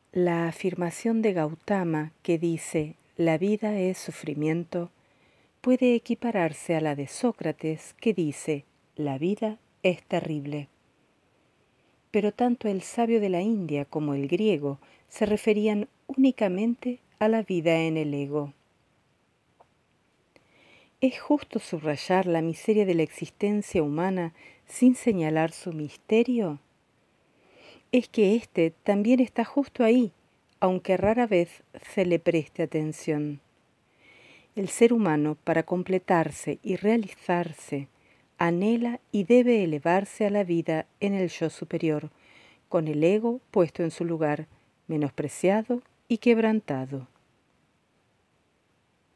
La afirmación de Gautama que dice «la vida es sufrimiento» puede equipararse a la de Sócrates que dice «la vida es terrible». Pero tanto el sabio de la India como el griego se referían únicamente a la vida en el ego. ¿Es justo subrayar la miseria de la existencia humana sin señalar su misterio? Es que éste también está justo ahí, aunque rara vez se le preste atención. El ser humano, para completarse y realizarse, anhela y debe elevarse a la vida en el yo superior, con el ego puesto en su lugar, menospreciado y quebrantado.